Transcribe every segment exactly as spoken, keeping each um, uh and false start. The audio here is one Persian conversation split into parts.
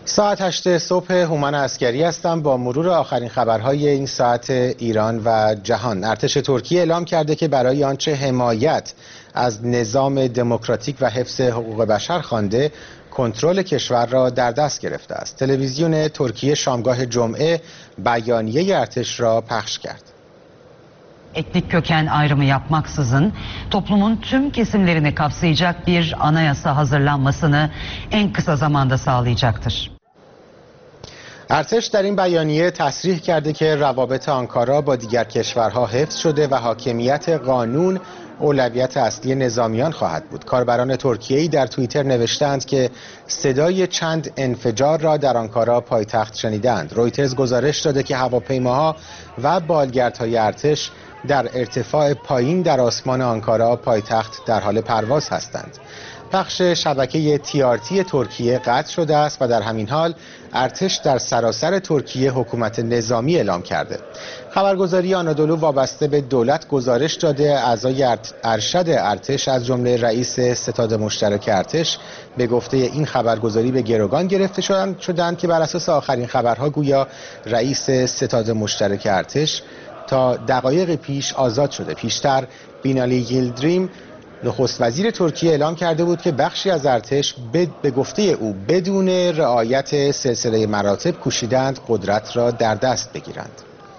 ساعت هشت صبح هومن عسکری هستم با مرور آخرین خبرهای این ساعت ایران و جهان. ارتش ترکیه اعلام کرده که برای آنچه حمایت از نظام دموکراتیک و حفظ حقوق بشر خوانده کنترل کشور را در دست گرفته است. تلویزیون ترکیه شامگاه جمعه بیانیه ارتش را پخش کرد. Etnik köken ayrımı yapmaksızın toplumun tüm kesimlerini kapsayacak bir anayasa hazırlanmasını en kısa zamanda sağlayacaktır. ارتش در این بیانیه تصریح کرده که روابط آنکارا با دیگر کشورها حفظ شده و حاکمیت قانون اولویت اصلی نظامیان خواهد بود. کاربران ترکیه‌ای در توییتر نوشتند که صدای چند انفجار را در آنکارا پایتخت شنیدند. رویترز گزارش داده که هواپیماها و بالگردهای ارتش در ارتفاع پایین در آسمان آنکارا پایتخت در حال پرواز هستند. پخش شبکه تی آر تی ترکیه قطع شده است و در همین حال ارتش در سراسر ترکیه حکومت نظامی اعلام کرده. خبرگزاری آنادولو وابسته به دولت گزارش داده اعضای ارشد ارتش از جمله رئیس ستاد مشترک ارتش به گفته این خبرگزاری به گروگان گرفته شدند شدند که بر اساس آخرین خبرها گویا رئیس ستاد مشترک ارتش تا دقایق پیش آزاد شده. پیشتر بینالی ییلدریم نخست وزیر ترکیه اعلام کرده بود که بخشی از ارتش به گفته او بدون رعایت سلسله مراتب کوشیدند قدرت را در دست بگیرند.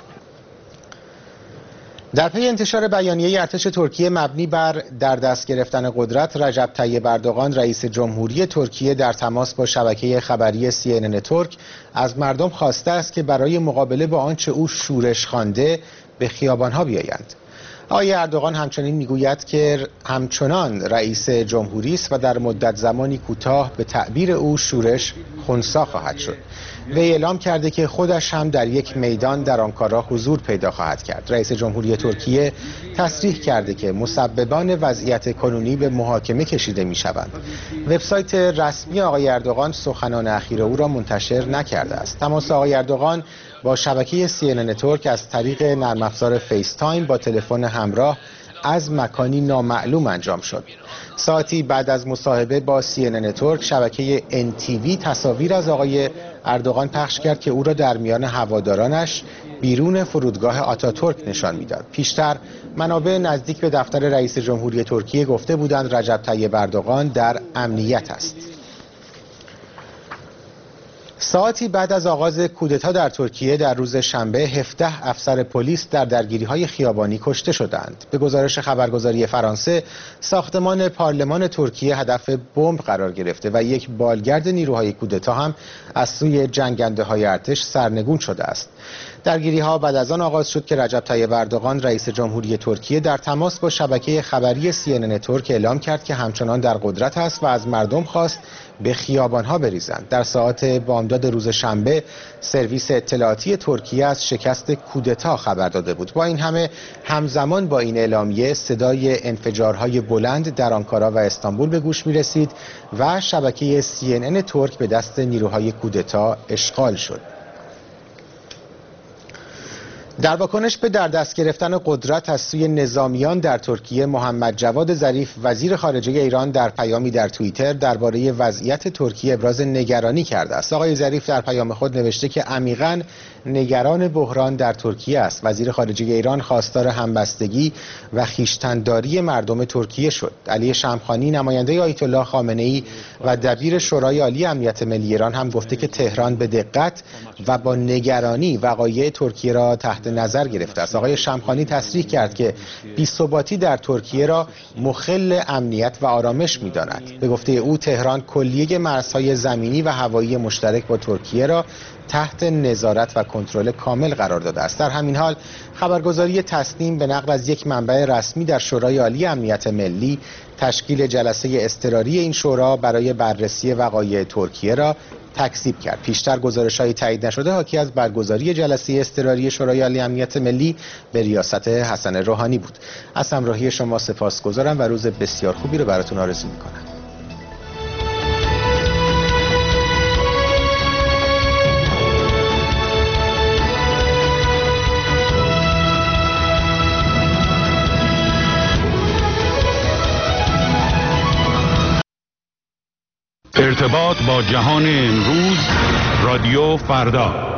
در پی انتشار بیانیه ارتش ترکیه مبنی بر در دست گرفتن قدرت، رجب طیب اردوغان رئیس جمهوری ترکیه در تماس با شبکه خبری سی ان ان ترک از مردم خواسته است که برای مقابله با آنچه او شورش خوانده به خیابانها بیایند. آقای اردوغان همچنین میگوید که همچنان رئیس جمهوری است و در مدت زمانی کوتاه به تعبیر او شورش خنثی خواهد شد. وی اعلام کرده که خودش هم در یک میدان در آنکارا حضور پیدا خواهد کرد. رئیس جمهوری ترکیه تصریح کرده که مسببان وضعیت کنونی به محاکمه کشیده میشوند. وبسایت رسمی آقای اردوغان سخنان اخیر او را منتشر نکرده است. تماس آقای اردوغان با شبکه سی ان ان ترک از طریق نرم افزار فیس تایم با تلفن همراه از مکانی نامعلوم انجام شد. ساعتی بعد از مصاحبه با سی ان ان ترک شبکه ان تی وی تصاویر از آقای اردوغان پخش کرد که او را در میان هوادارانش بیرون فرودگاه آتاتورک نشان میداد. پیشتر منابع نزدیک به دفتر رئیس جمهوری ترکیه گفته بودند رجب طیب اردوغان در امنیت است. ساعتی بعد از آغاز کودتا در ترکیه در روز شنبه هفده افسر پلیس در درگیری‌های خیابانی کشته شدند. به گزارش خبرگزاری فرانسه، ساختمان پارلمان ترکیه هدف بمب قرار گرفته و یک بالگرد نیروهای کودتا هم از سوی جنگنده‌های ارتش سرنگون شده است. درگیری‌ها بعد از آن آغاز شد که رجب طیب اردوغان رئیس جمهوری ترکیه در تماس با شبکه خبری سی ان ان ترک اعلام کرد که همچنان در قدرت است و از مردم خواست به خیابان‌ها بریزند. در ساعات بامداد روز شنبه سرویس اطلاعاتی ترکیه از شکست کودتا خبر داده بود. با این همه همزمان با این اعلامیه صدای انفجارهای بلند در آنکارا و استانبول به گوش می‌رسید و شبکه سی ان ان ترک به دست نیروهای کودتا اشغال شد. در واکنش به در دست گرفتن قدرت از سوی نظامیان در ترکیه، محمد جواد ظریف وزیر خارجه ایران در پیامی در توییتر درباره وضعیت ترکیه ابراز نگرانی کرده است. آقای ظریف در پیام خود نوشته که عمیقاً نگران بحران در ترکیه است. وزیر خارجه ایران خواستار همبستگی و خویشتن‌داری مردم ترکیه شد. علی شمخانی نماینده آیت الله خامنه‌ای و دبیر شورای عالی امنیت ملی ایران هم گفته که تهران به دقت و با نگرانی وقایع ترکیه را تحت نظر گرفته است. آقای شمخانی تصریح کرد که بی‌ثباتی در ترکیه را مخل امنیت و آرامش می‌داند. به گفته او تهران کلیه مرزهای زمینی و هوایی مشترک با ترکیه را تحت نظارت و کنترل کامل قرار داده است. در همین حال خبرگزاری تسنیم به نقل از یک منبع رسمی در شورای عالی امنیت ملی تشکیل جلسه اضطراری این شورا برای بررسی وقایع ترکیه را تکذیب کرد. پیشتر گزارش‌های تایید نشده حاکی از برگزاری جلسه اضطراری شورای عالی امنیت ملی به ریاست حسن روحانی بود. از همراهی شما سپاسگزارم و روز بسیار خوبی رو براتون آرزو می‌کنم. ارتباط با جهان امروز، رادیو فردا.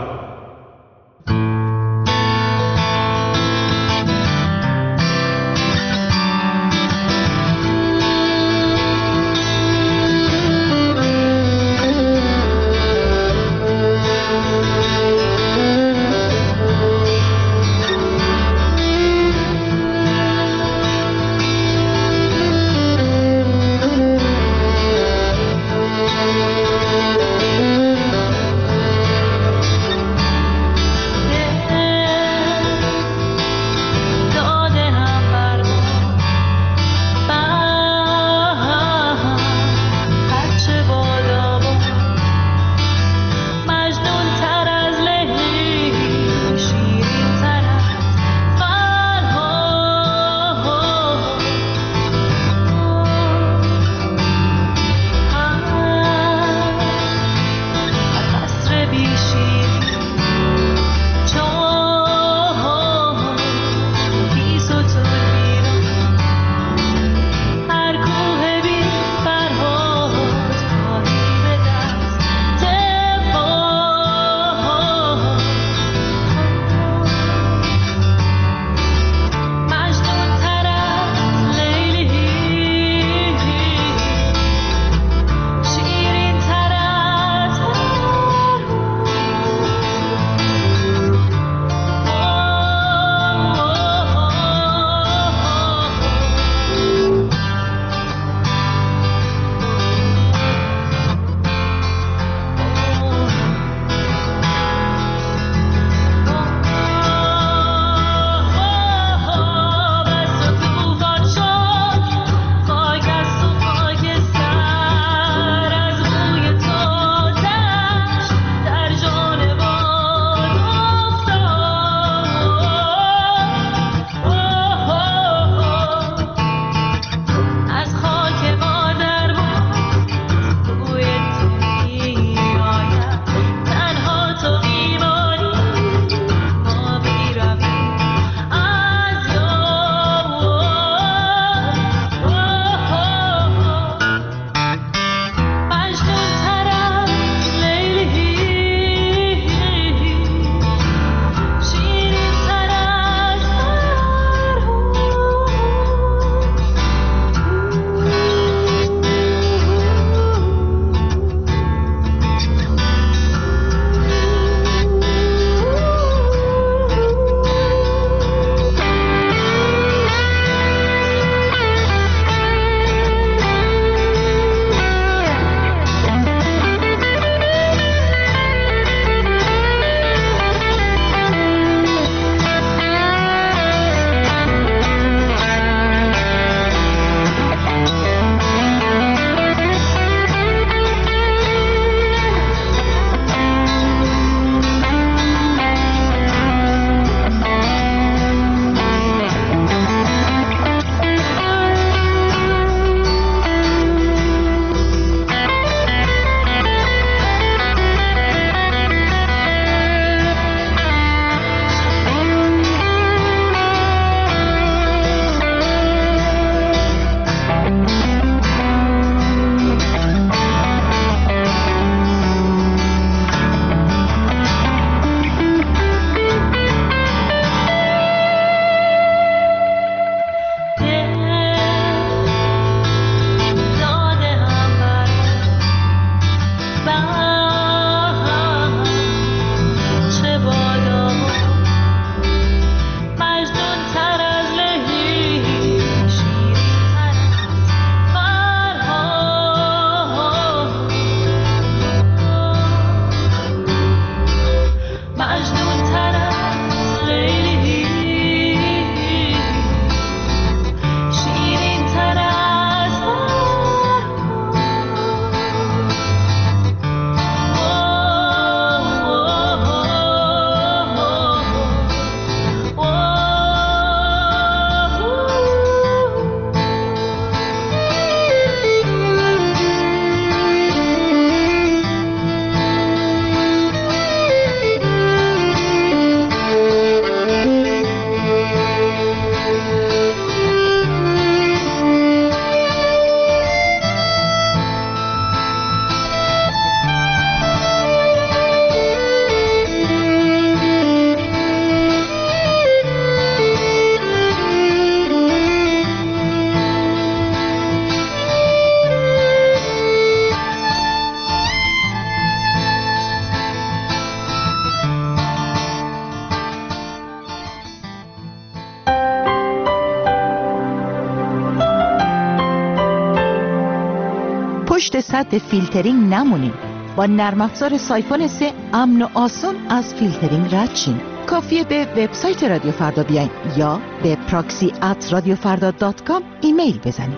پشت سد فیلترینگ نمونین. با نرم افزار سایفون سه امن و آسان از فیلترینگ رد شین. کافیه به وبسایت رادیو فردا بیاین یا به پراکسی ات رادیو فردا دات کام ایمیل بزنید.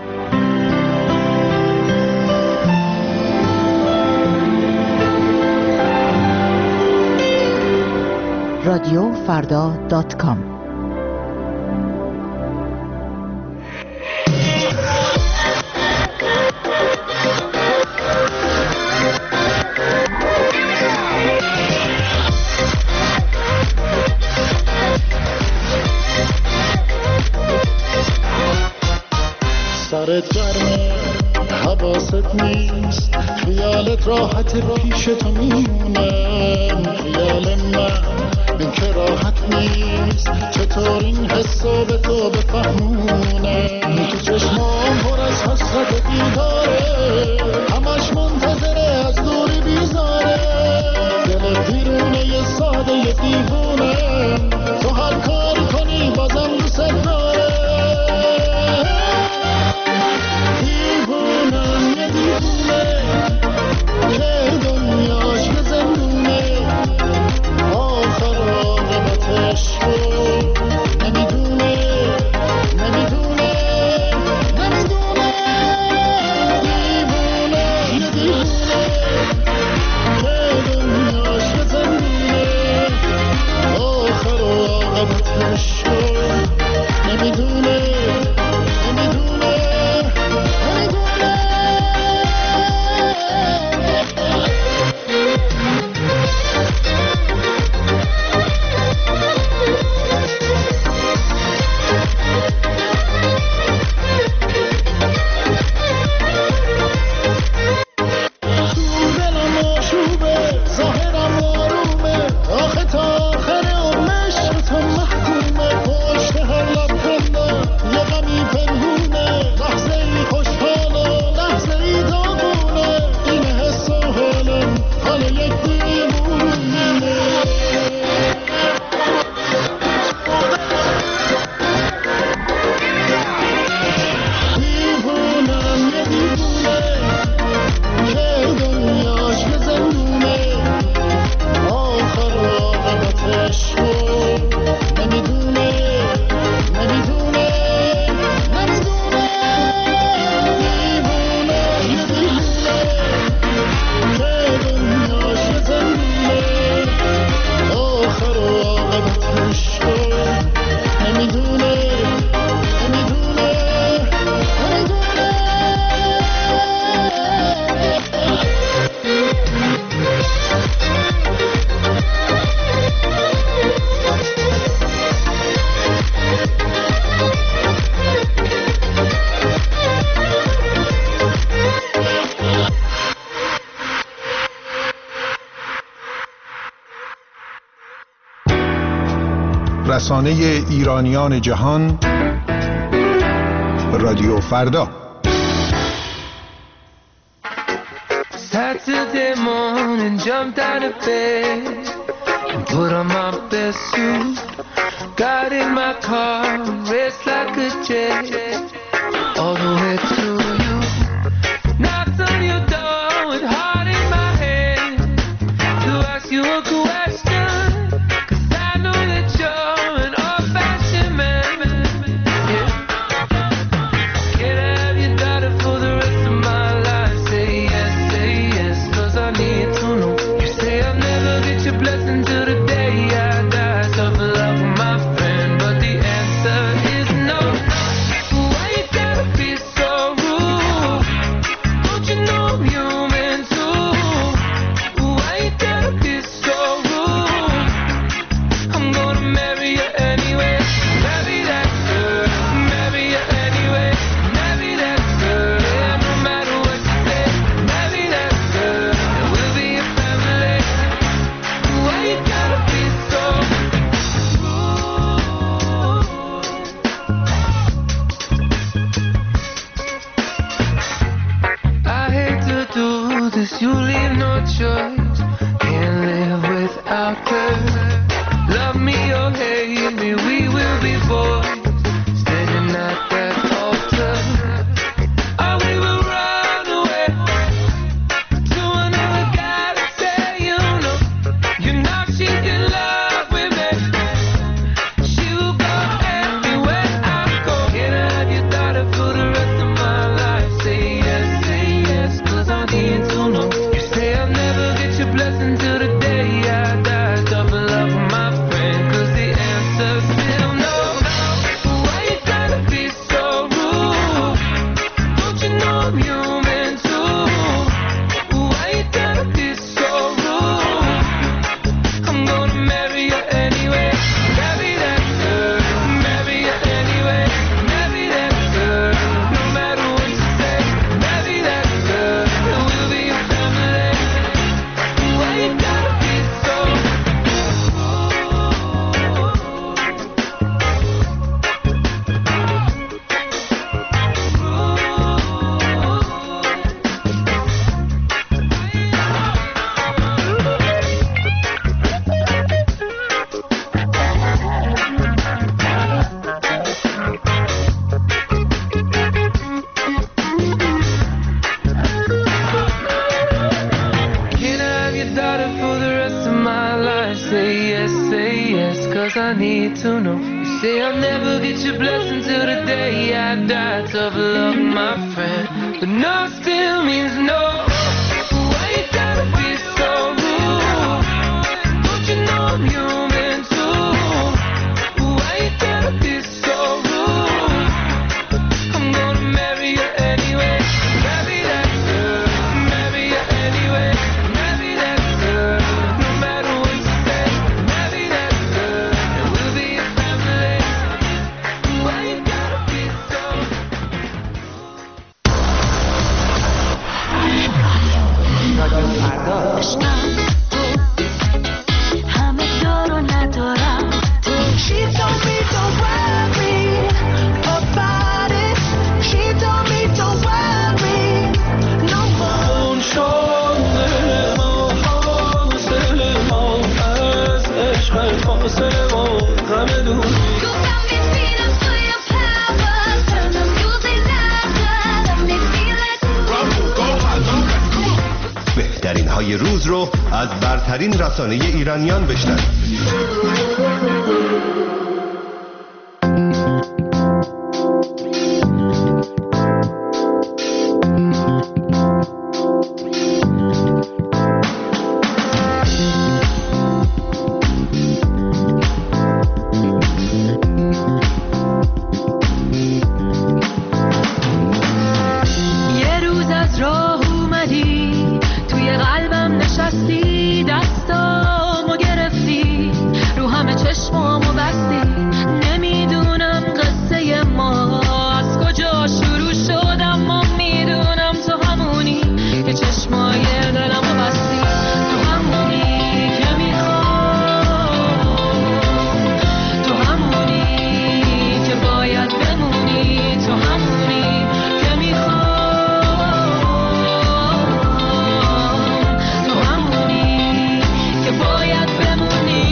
رادیو فردا دات کام. سرت گرمه حواست نیست، خیالت راحت پیش تو میمونه. خیال من این که راحت نیست، چطور این حسو به تو بفهمونه. تو چشمام پر از حسرت دیداره، همش منتظره از دوری بیزاره. دل دیرونه یه ساده یه دیوونه، تو هر کاری کنی بازم دوست داره. دیوونم یه دیوونه که دنیاش یه زندونه، آخر عاقبتش رو نمیدونه نمیدونه نمیدونه. دیوونه یه دیوونه که دنیاش یه زندونه، آخر عاقبتش رو نمیدونه نمیدونه. رسانه ایرانیان جهان، رادیو فردا. Saturday morning, jumped out of bed and put on my best suit. Got in my car, raced like a jet all the way to you. Knocked on your door with heart in my hand to ask you a question. You leave no choice, can't live without her. Love me or hate me, we will be boys standing at that altar. Oh, we will run away cause I need to know. You say I'll never get your blessing till the day I die. Tough luck, my friend, but no still means no. Why you gotta be so rude? Don't you know I'm human too? Why you gotta be so rude? I'm gonna marry you anyway. Marry that girl, marry you anyway. Marry that girl, no matter what you say. Marry that girl, and we'll be a family. Why you gotta be so همه دارو ندارم تو. She told me don't worry about it. She told me don't worry no more. شاغل ما حاصل ما از عشق فاصل ما غم دوری. You got me feeling for your power. Turn the music louder. Let me feel it. بهترین های روز رو از برترین رسانه ایرانیان بشنوید. یه روز از راه اومدی توی قلبم نشستی، دستامو گرفتی رو همه چشمامو بستی. نمیدونم قصه ما از کجا شروع شد، اما میدونم تو همونی که چشمای دلمو بستی. تو همونی که میخوام، تو همونی که باید بمونی، تو همونی که میخوام، تو همونی که باید بمونی.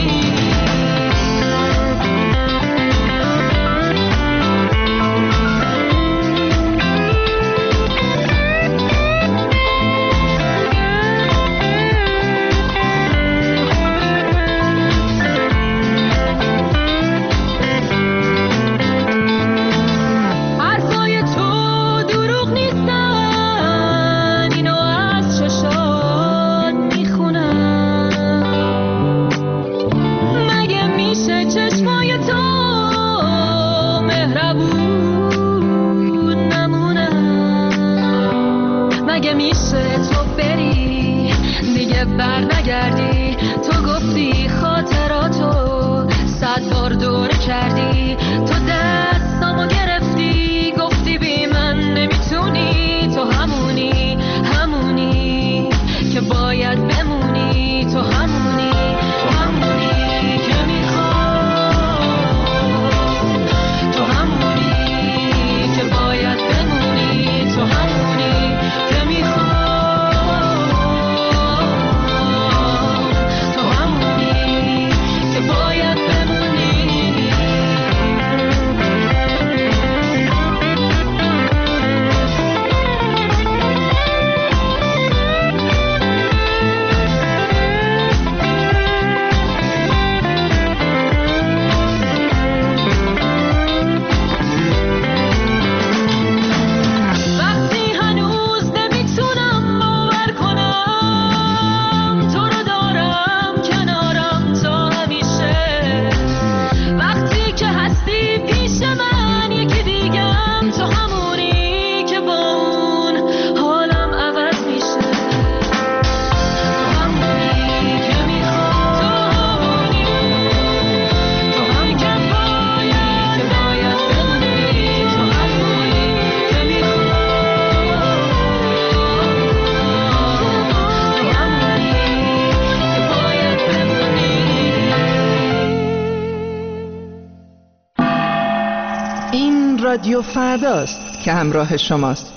حرفای تو دروغ نیستن، اینو از چشات میخونم. مگه میشه چشمای تو مهربون نمونن؟ مگه میشه تو بری دیگه بر نگردی؟ تو گفتی خاطراتو صد بار دور کردی. تو دستامو گرفتی گفتی بی من نمیتونی. تو همونی، همونی که باید بمونی. تو همونی، تو همونی که میخوام، تو همونی که باید بمونی. تو همونی که میخوام، تو همونی که باید بمونی. وقتی هنوز نمیتونم باور کنم تو رو دارم کنارم تا همیشه. وقتی که هستی پیش من یکی دیگم، تو همونی که با اون حالم عوض میشه. تو همونی که میخوام، تو همونی، تو همونی که باید که باید بمونی. تو همونی که میخوام، تو همونی که باید بمونی. این رادیو فرداست که همراه شماست.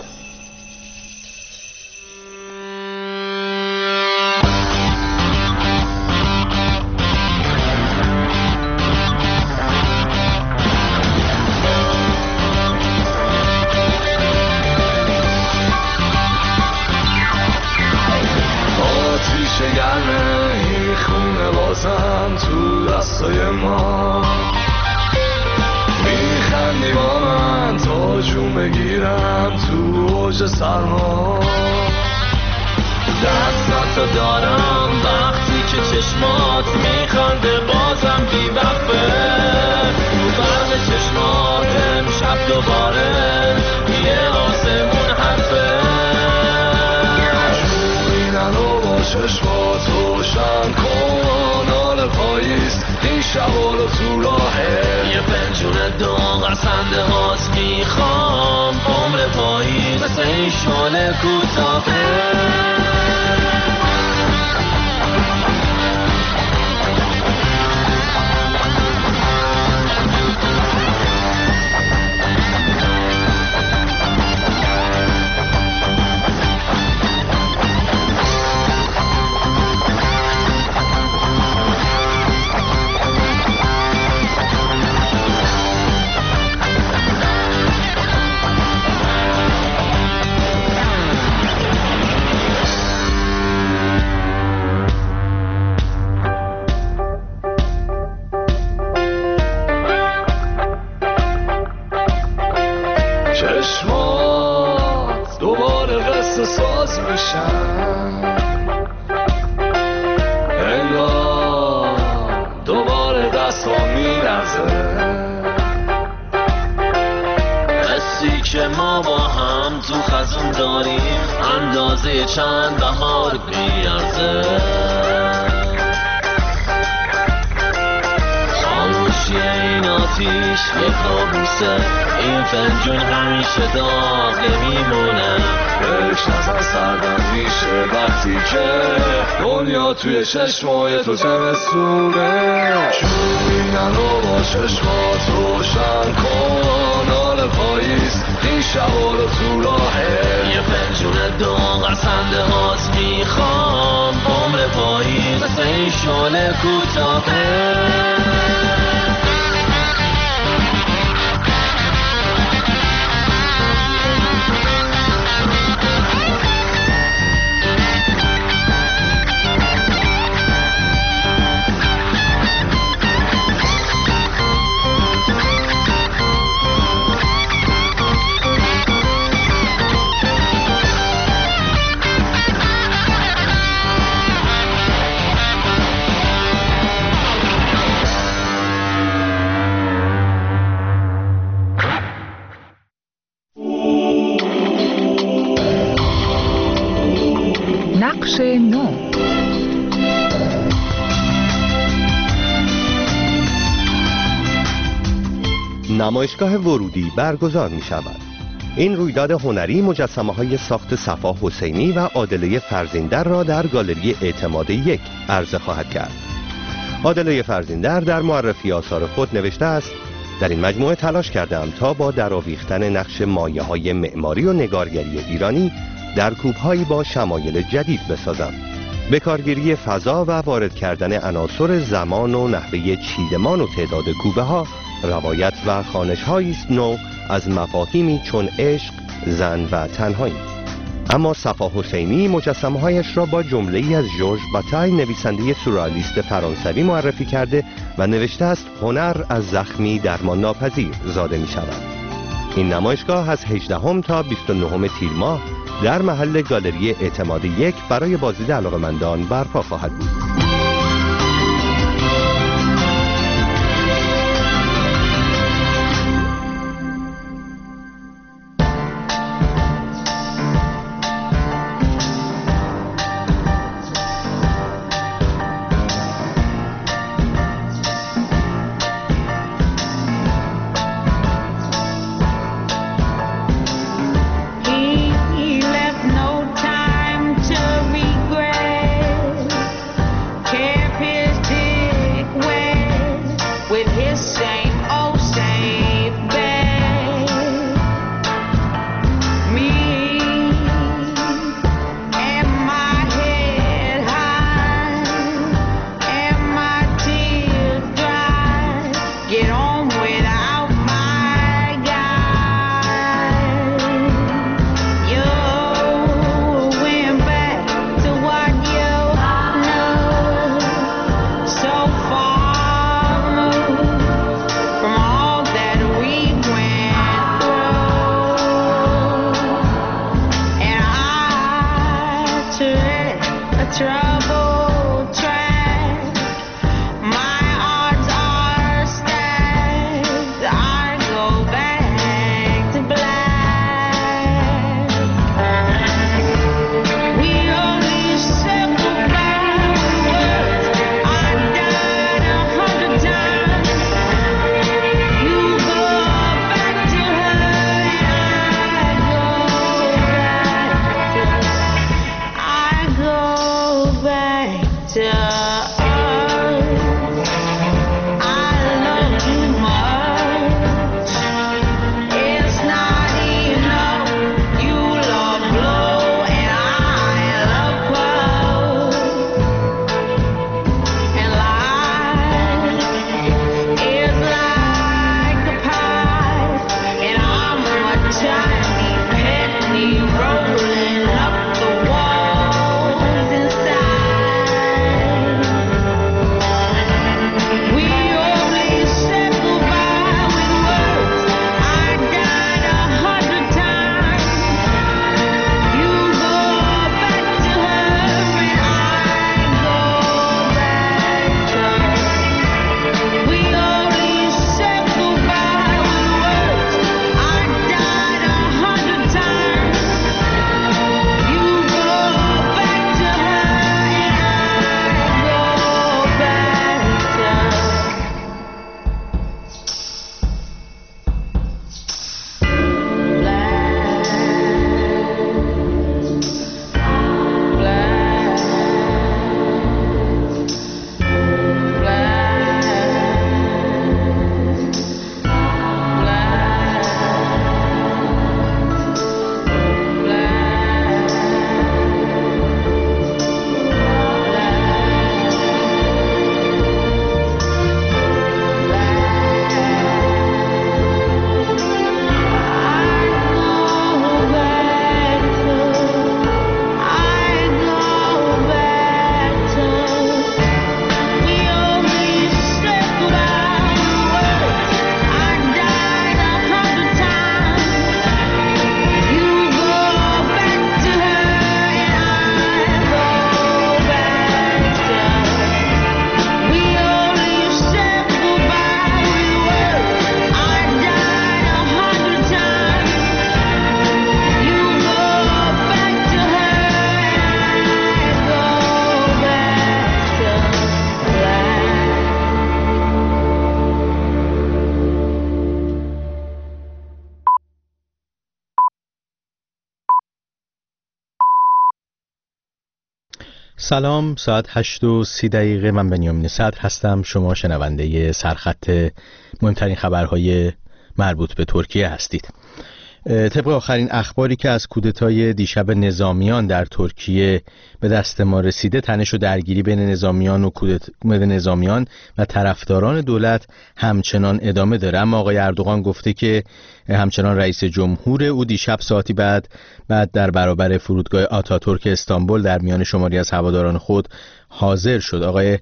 آتیش گرمه این خونه بازم تو دستای ما میخندی با من تا جون بگیرم تو اوج سرما دستاتو دارم وقتی که چشمات میخنده بازم بی وقفه تو برق چشمات امشب دوباره یه آسمون حرفه جویننو با چشمات روشن کن حال پاییز این شبا رو تو راهه یه پنجون داغ از خنده هات میخوام عمر پاییز مثل این شال کوتاهه چشمات دوباره قصه ساز میشن انگار دوباره دست ها میلرزه حسی که ما با هم تو خزون داریم اندازه چند بهار بیارزه خاموشی این آتیش یه کابوسه این فنجون همیشه داغ میمونه بهش نظر سردم میشه وقتی که دنیا توی چشمای تو زمستونه جویننو با چشمات روشن کن حال پاییز این شبا رو تو راهه یه فنجون داغ از خنده هات میخوام عمر پاییز مثل این شال کوتاهه نقش نو نمایشگاه ورودی برگزار می شود. این رویداد هنری مجسمه های ساخت صفا حسینی و عادله فرزیندر را در گالری اعتماد یک عرضه خواهد کرد. عادله فرزیندر در معرفی آثار خود نوشته است: در این مجموعه تلاش کردم تا با درآویختن نقش مایه های معماری و نگارگری ایرانی در کوبهایی با شمایل جدید بسازم. به کارگیری فضا و وارد کردن عناصر زمان و نحوه چیدمان و تعداد کوبه ها روایت و خوانش‌هایی است نو از مفاهیمی چون عشق، زن و تنهایی. اما صفا حسینی مجسمه‌هایش را با جمله‌ای از ژورژ باتای نویسنده سورئالیست فرانسوی معرفی کرده و نوشته است هنر از زخمی درمان ناپذیر زاده می شود. این نمایشگاه از هجدهم تا بیست و نهم تیر ماه در محل گالری اعتماد یک برای بازدید علاقه‌مندان برپا خواهد بود. سلام، ساعت هشت و سی دقیقه. من بنیامین صدر هستم. شما شنونده سرخط مهمترین خبرهای مربوط به ترکیه هستید. طبق آخرین اخباری که از کودتای دیشب نظامیان در ترکیه به دست ما رسیده، تنش و درگیری بین نظامیان و کودت... نظامیان و طرفداران دولت همچنان ادامه داره. اما آقای اردوغان گفته که همچنان رئیس جمهور او دیشب ساعتی بعد بعد در برابر فرودگاه آتاتورک استانبول در میان شماری از هواداران خود حاضر شد. آقای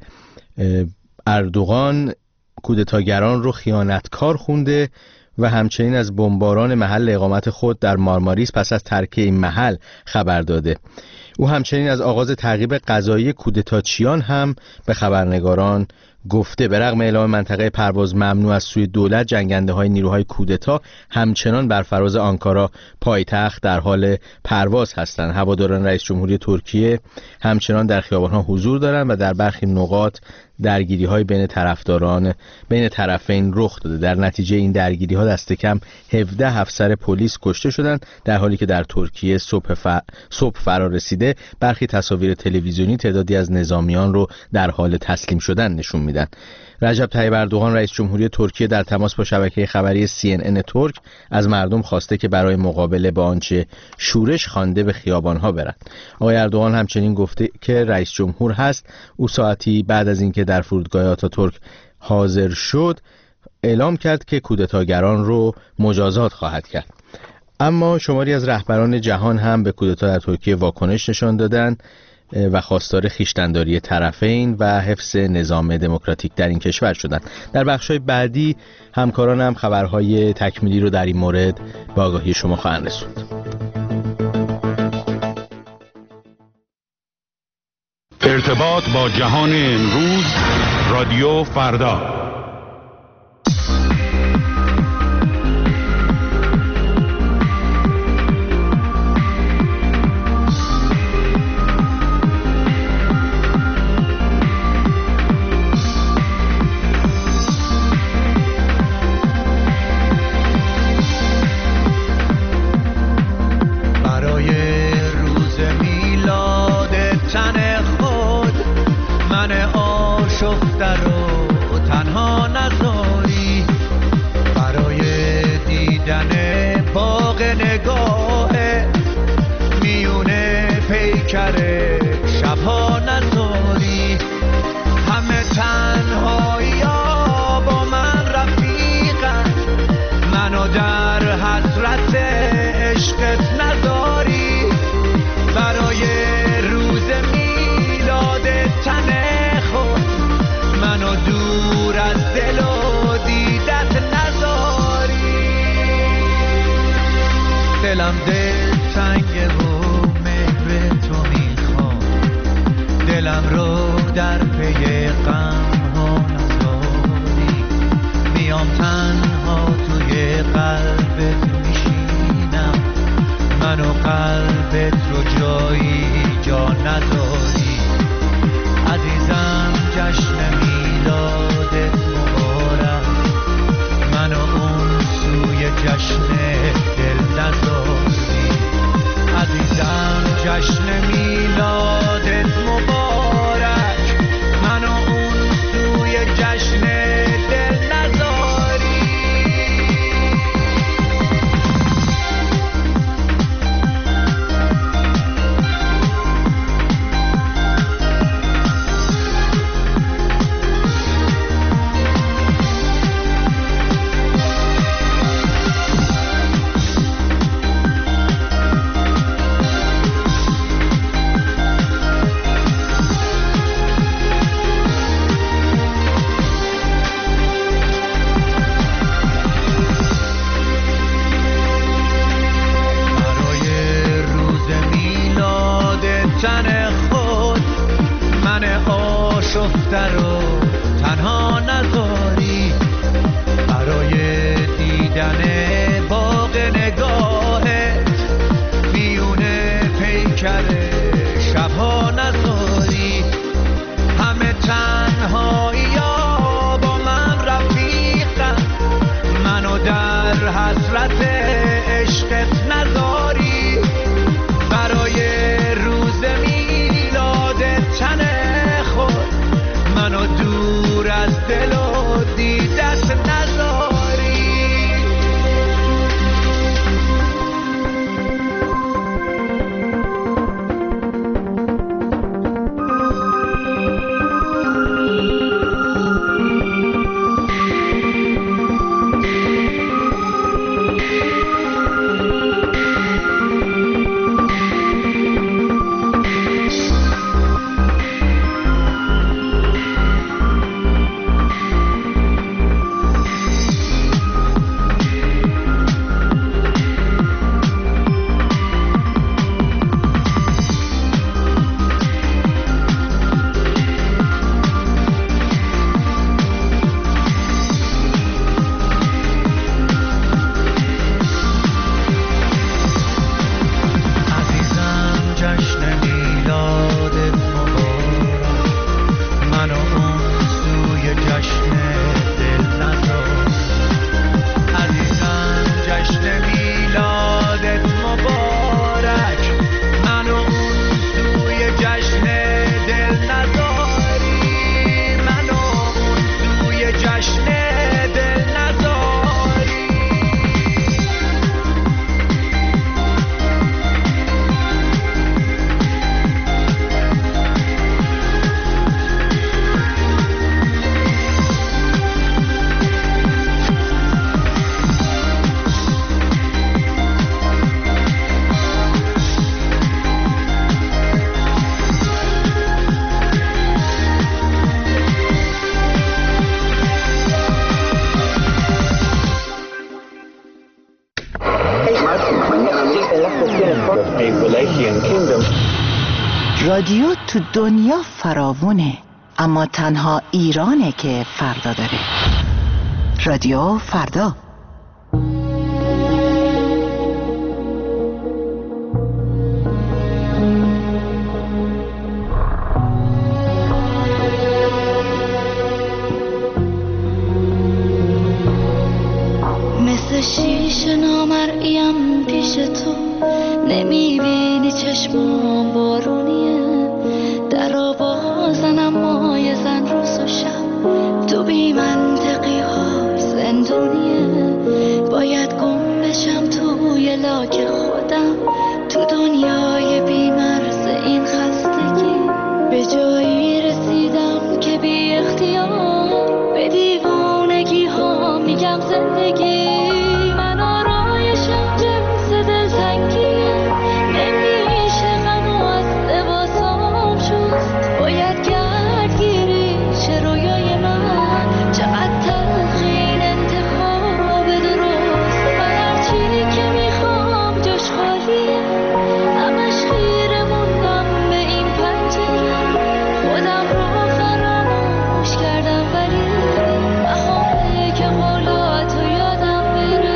اردوغان کودتاگران رو خیانتکار خونده و همچنین از بمباران محل اقامت خود در مارماریس پس از ترک این محل خبر داده. او همچنین از آغاز تعقیب قضایی کودتاچیان هم به خبرنگاران گفته. به رغم اعلام منطقه پرواز ممنوع از سوی دولت، جنگنده های نیروهای کودتا همچنان بر فراز آنکارا پایتخت در حال پرواز هستند. هواداران رئیس جمهوری ترکیه همچنان در خیابان‌ها حضور دارند و در برخی نقاط درگیری‌های بین طرفداران بین طرفین رخ داده. در نتیجه این درگیری‌ها دست کم هفده افسر پلیس کشته شدند، در حالی که در ترکیه صبح, ف... صبح فرا رسیده برخی تصاویر تلویزیونی تعدادی از نظامیان رو در حال تسلیم شدن نشون میدن. رجب طیب اردوغان رئیس جمهوری ترکیه در تماس با شبکه خبری سی ان ان ترک از مردم خواسته که برای مقابله با آنچه شورش خوانده به خیابان‌ها برند. آقای اردوغان همچنین گفته که رئیس جمهور هست. او ساعتی بعد از اینکه در فرودگاه آتاتورک حاضر شد اعلام کرد که کودتاگران رو مجازات خواهد کرد. اما شماری از رهبران جهان هم به کودتا در ترکیه واکنش نشان دادند و خواستار خویشتن‌داری طرفین و حفظ نظام دموکراتیک در این کشور شدند. در بخش‌های بعدی همکاران هم خبرهای تکمیلی رو در این مورد به آگاهی شما خواهند رسوند. ارتباط با جهان امروز، رادیو فردا. دلم دل تنگه و مهر تو میخوام، دلم رو در پی غم ها نذاری، میام تنها توی قلبت میشینم، من و قلبت رو جایی جا نداری. عزیزم جشن میلادت مبارک، من و اون سوی جشن دل نذاری. عزیزم جشن میلادت مبارک، من و اون سوی جشن دل نذاری. تن خود من آشفته رو تنها نذاری، برای دیدن باغ نگاهت میونه پیکر شبها نذاری. همه تنهایی ها با من رفیقن، منو در حسرت عشقت نذاری. برای میلاد تن خود منو دور از دل و رادیو تو دنیا فراوونه، اما تنها ایرانه که فردا داره. رادیو فردا. مثل شیشه نامرئیم پیش تو، نمیبینی چشمام بارونیه، در آوازن اما یه زن روز و شب، تو بی منطقی ها زندونیه، باید گم بشم توی لاک خودم، تو دنیای بی مرز این خستگی، به جایی رسیدم که بی اختیار به دیوانگی ها میگم زندگی. من آرایشم جنس دلتنگیه، نمیشه غم و از لباسام شست، باید گردگیری چه رویای من، چقدر تلخ این انتخاب درست. من هرچی که میخوام جاش خالیه، همش خیره موندم به این پنجره، خودم رو فراموش کردم ولی بخوامه که قولاتو یادم بره.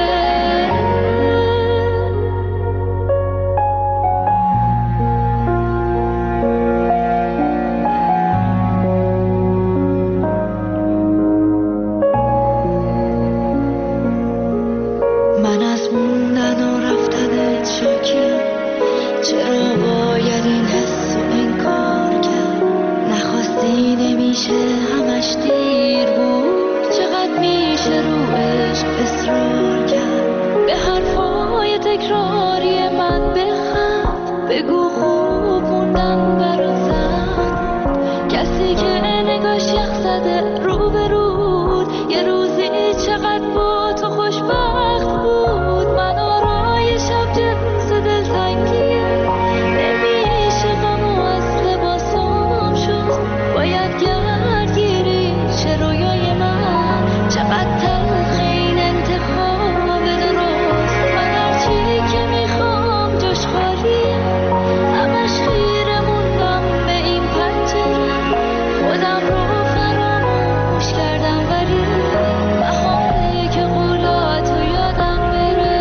من از موندن و رفتنت شاکیم، چرا باید این حس و این کار کرد، نخواستی نمیشه همش دیر بود، چقدر میشه رو عشق اصرار کرد، به حرفای تکراری من بخند، بگو خوب موندن برات سخت بود، کسی که نگاش یخ زده رو به رود، یه روزی چقدر با تو خوشبخت بود. من آرایشم جنس دلتنگیه، نمیشه غم و از لباسام شست، باید گردگیری چه رویای من، چقدر تلخ این انتخاب درست. من هرچی که میخوام جاش خالیه، همش خیره موندم به این پنجره، خودم رو فراموش کردم ولی بخوامه که قولاتو یادم بره.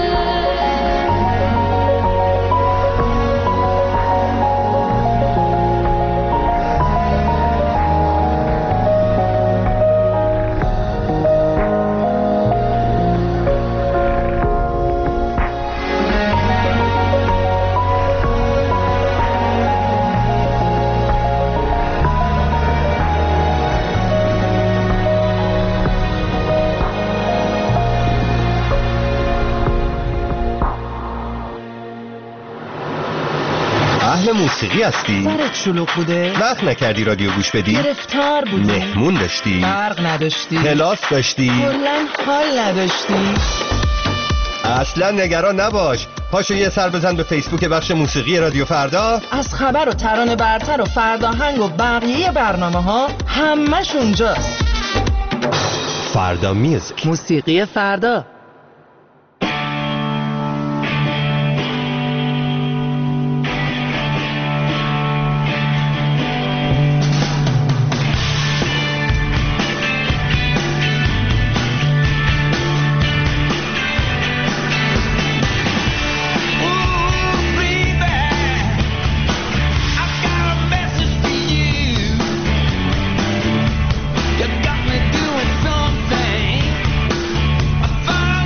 اهل موسیقی هستی؟ سرت شلوغ بوده؟ وقت نکردی رادیو گوش بدی؟ گرفتار بودی؟ مهمون داشتی؟ برق نداشتی؟ کلاس داشتی؟ کلن حال نداشتی؟ اصلا نگران نباش، پاشو یه سر بزن به فیسبوک بخش موسیقی رادیو فردا، از خبر و ترانه برتر و فرداهنگ و بقیه برنامه ها همش اونجاست. فردا میوزیک، موسیقی فردا. You got me doing something I thought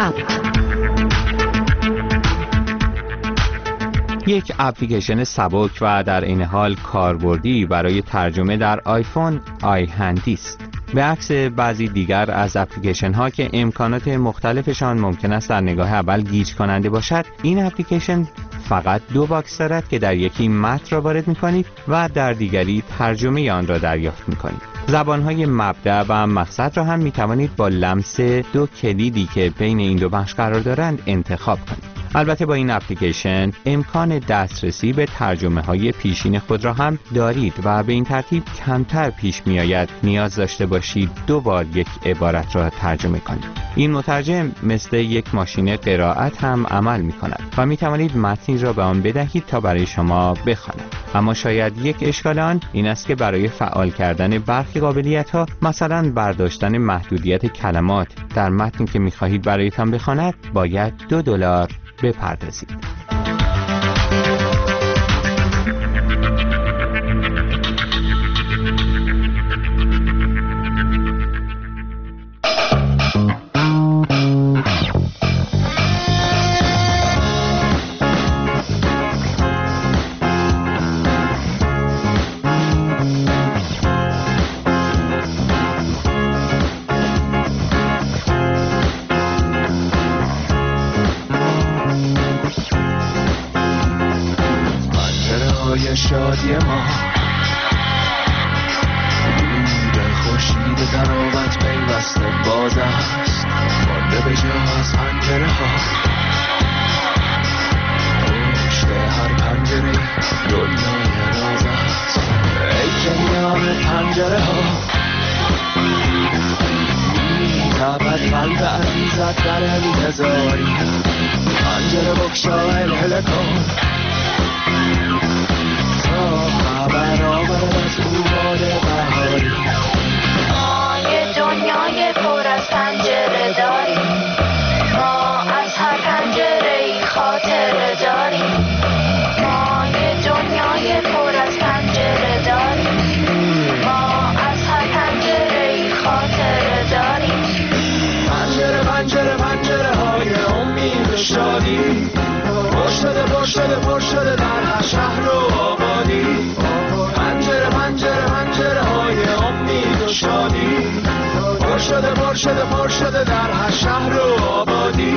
اپ. یک اپلیکیشن سبک و در این حال کاربردی برای ترجمه در آیفون آی هندی است. به عکس بعضی دیگر از اپلیکیشن ها که امکانات مختلفشان ممکن است در نگاه اول گیج کننده باشد، این اپلیکیشن فقط دو باکس دارد که در یکی متن را وارد می‌کنید و در دیگری ترجمه آن را دریافت می‌کنید. زبان‌های مبدأ و مقصد را هم می‌توانید با لمس دو کلیدی که بین این دو بخش قرار دارند انتخاب کنید. البته با این اپلیکیشن امکان دسترسی به ترجمه های پیشین خود را هم دارید و به این ترتیب کمتر پیش می آید نیاز داشته باشید دو بار یک عبارت را ترجمه کنید. این مترجم مثل یک ماشین قرائت هم عمل می کند و می توانید متنی را به آن بدهید تا برای شما بخواند. اما شاید یک اشکال آن این است که برای فعال کردن برخی قابلیت ها، مثلا برداشتن محدودیت کلمات در متنی که می خواهید برایتان بخواند، باید دو دلار بپردازید. شادی ما نور خورشید تراوت پیوسته باز است، مانده به جا از پنجره ها. پشت هر پنجره دنیای راز است، ای که میان پنجره ها میتابد قلب عزیزت در انتظاری. پنجره بگشا الهله کن خبر آورد از اوماد بهاری. ما یه دنیای پر از پنجره داریم، ما از هر پنجره ای خاطره داریم. ما یه دنیای پر از پنجره داریم، ما از هر پنجره ای خاطره داریم. پنجره پنجره پنجره های امید و شادی، پر شده پر شده پر شده در هر شهر و آبادی. پنجره پنجره پنجره های امید و شادی، پر شده پر شده پر شده در هر شهر و آبادی.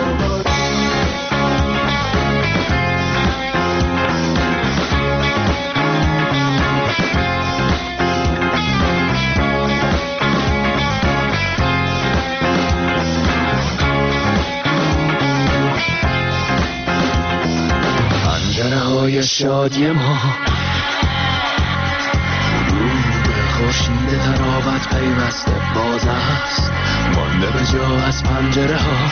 پنجره های شادی ما خورشید تراوت پیوسته باز است، مانده به جا از پنجره ها.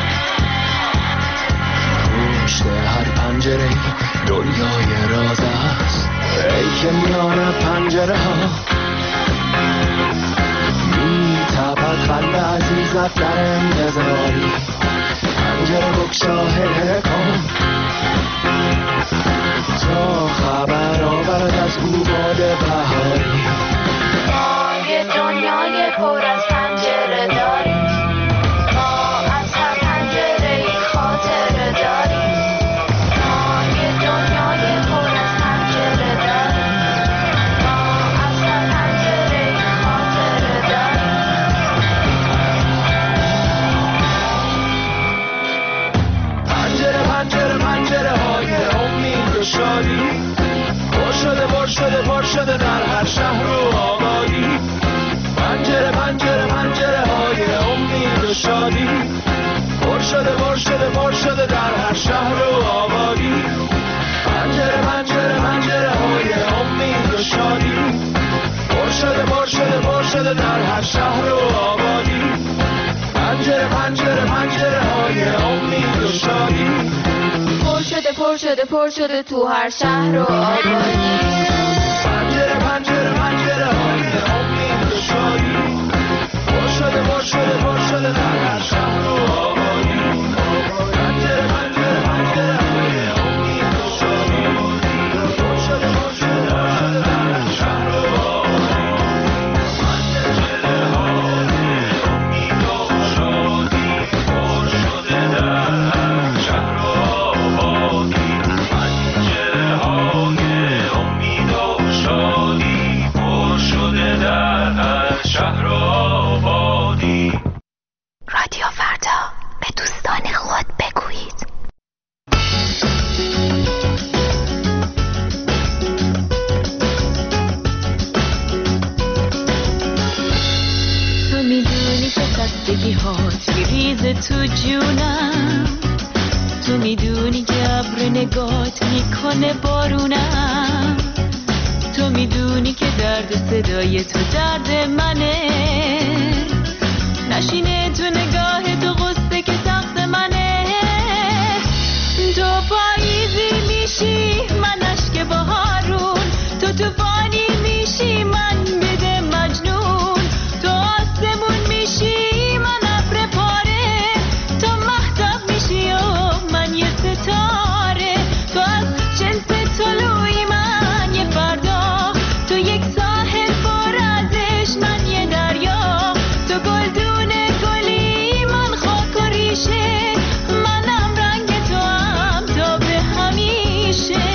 پشت هر پنجره دنیای راز است، ای که میان پنجره ها میتابد قلب عزیزت در انتظاری. پنجره بگشا هله کن تا خبر آورد از او باد بهاری. یه دنیای پر از پنجره داریم، ما از هر پنجره ای خاطره داریم. ما یه دنیای پر از پنجره داریم، ما از هر پنجره ای خاطره داریم. پنجره پنجره پنجره های امید و شادی، پر شده پر شده پر شده در هر شهر و آبادی. پنجره پنجره پنجره های امید و شادی، پر شده پر شده پر شده در هر شهر و آبادی. پنجره پنجره پنجره های امید و شادی، پر شده پر شده پر شده در هر شهر و آبادی. پنجره پنجره پنجره های امید و شادی، پر شده پر شده پر شده تو هر شهر و آبادی. پنجره پنجره پنجره های امید و شادی، پر شده پر شده پر شده در هر شهر و آبادی. پنجره پنجره پنجره های امید و شادی، پر شده پر شده پر شده در هر شهر و آبادی. پنجره های امید و شادی، پر شده تو میدونی که ابر نگات میکنه بارونم، تو میدونی که درد صدای تو درد منه، نشینه تو نگاه تو غصه که سخت منه، تو پاییزی میشی من اشک بهارون، تو توفانی میشی من بده مجنون، تو آسمون میشی من ابر پاره، تو مهتاب میشی و من یه ستاره، تو از جنس طلوعی من یه فردا، تو یک ساحل پر از عشق من یه دریا، تو گلدون گلی من خاک و ریشه، منم رنگ تو هم تا به همیشه.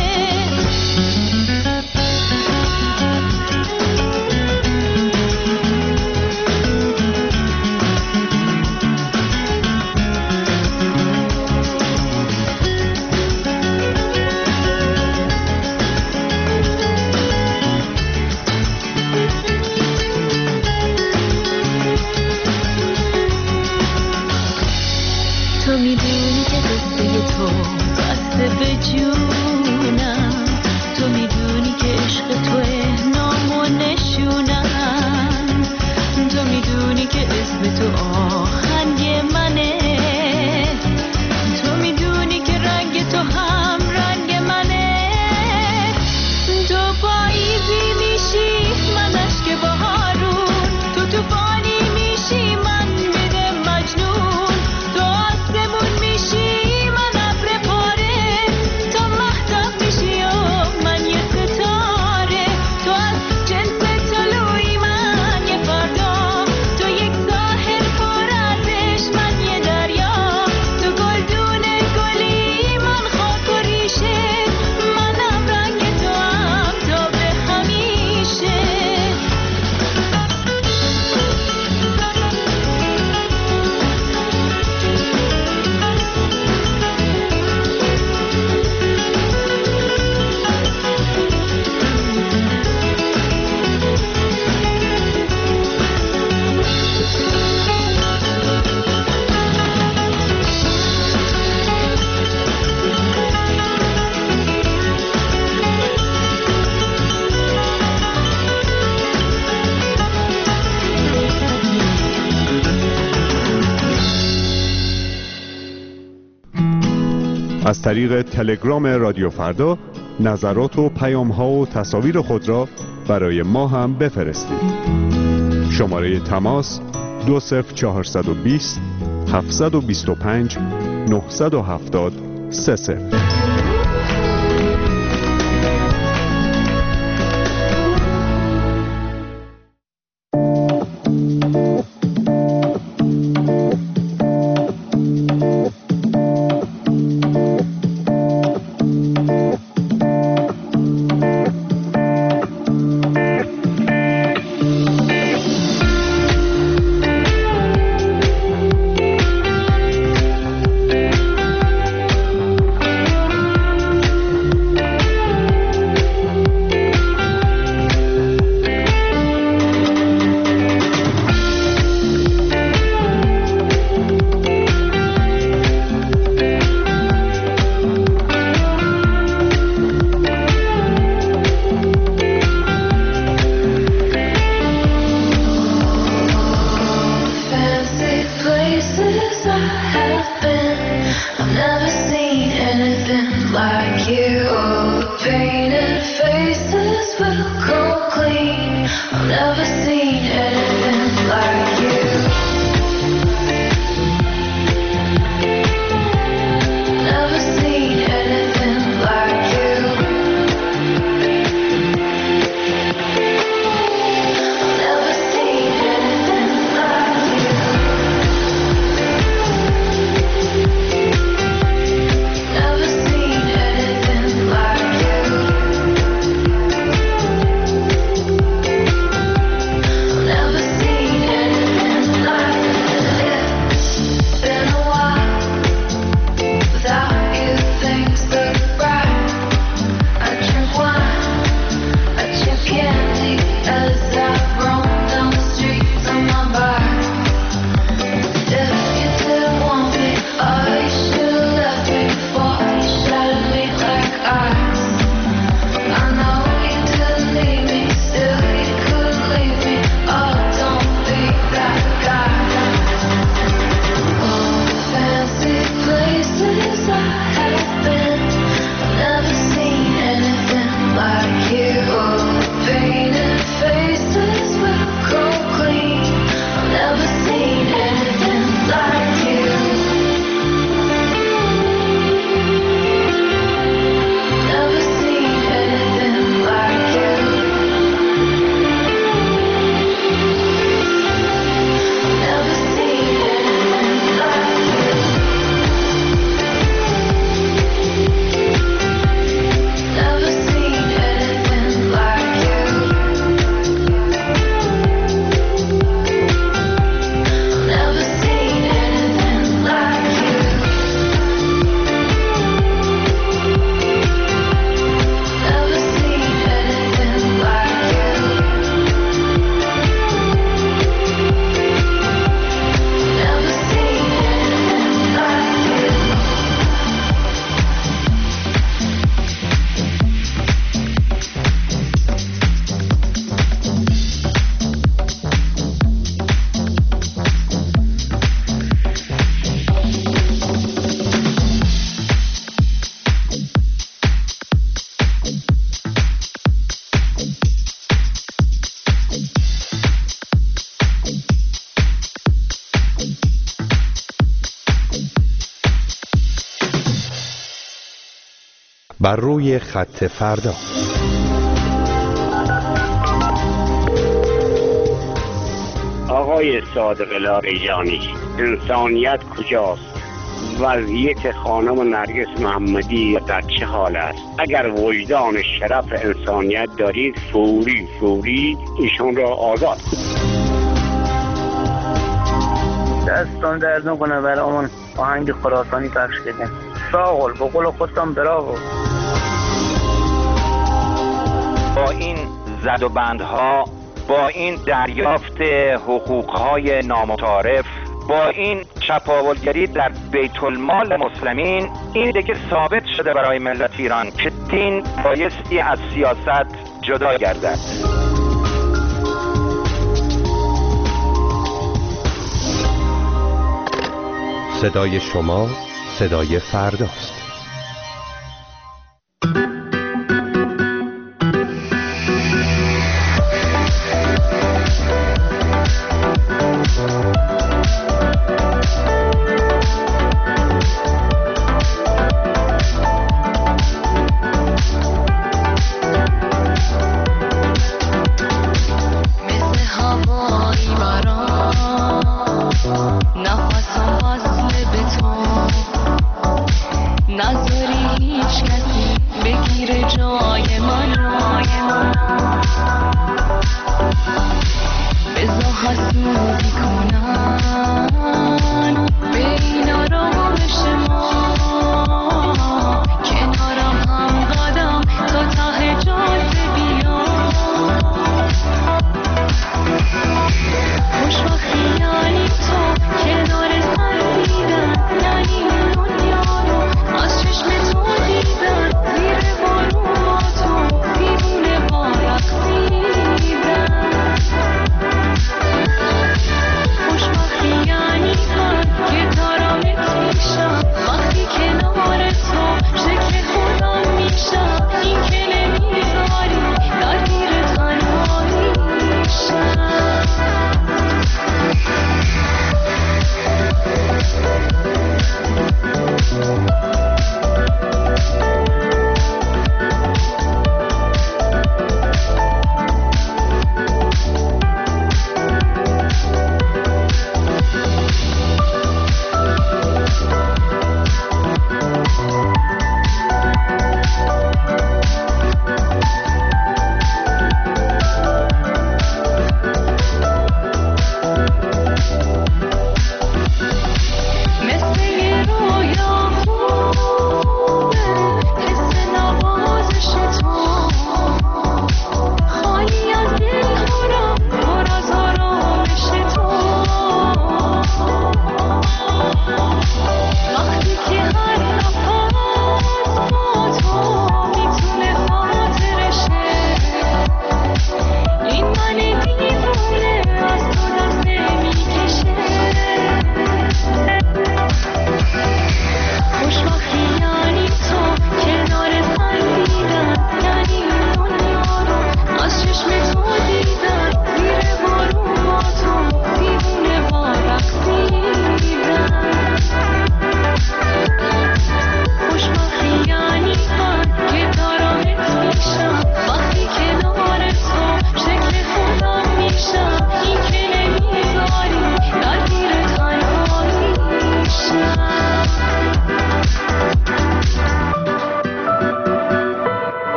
تو میدونی که قصه تو بسته به جونم، تو میدونی که عشق توه نام و نشونم، تو میدونی که اسم تو آهنگ منه، تو میدونی که رنگ تو هم رنگ منه، تو پاییزی میشی من اشک بهارون، تو توفانی میشی من بده مجنون، تو آسمون میشی من ابر پاره، تو مهتاب میشی و من یه ستاره، تو از جنس طلوعی من یه فردا، تو یک ساحل پر از عشق من یه دریا، تو گلدون گلی من خاک و ریشه، منم رنگ تو هم تا به همیشه. از طریق تلگرام رادیو فردا نظرات و پیام ها و تصاویر خود را برای ما هم بفرستید. شماره تماس دو صفر چهارصد و بیست هفتصد و بیست و پنج نهصد و هفتاد سه صفر. Never بر روی خط فردا. آقای صادق لاریجانی، انسانیت کجاست؟ وضعیت خانم نرگس محمدی در چه حال است؟ اگر وجدان شرف انسانیت دارید فوری فوری ایشون را آزاد کنید. دستان درد نکنه برامون آهنگ خراسانی پخش کردن. ساغل به قول خودتان براو. با این زد و بندها، با این دریافت حقوقهای نامتعارف، با این چپاولگری در بیت المال مسلمین، این دیگه ثابت شده برای ملت ایران که دین بایستی از سیاست جدا گردد. صدای شما صدای فرداست.